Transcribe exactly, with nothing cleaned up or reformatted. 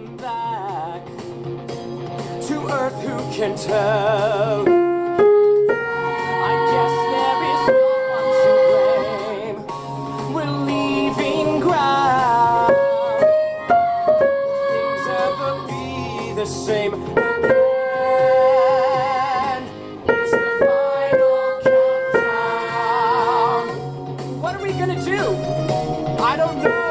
come back to earth, who can tell? I guess there is no one to blame. We're leaving ground. Will things ever be the same again? It's the final countdown. What are we gonna do? I don't know.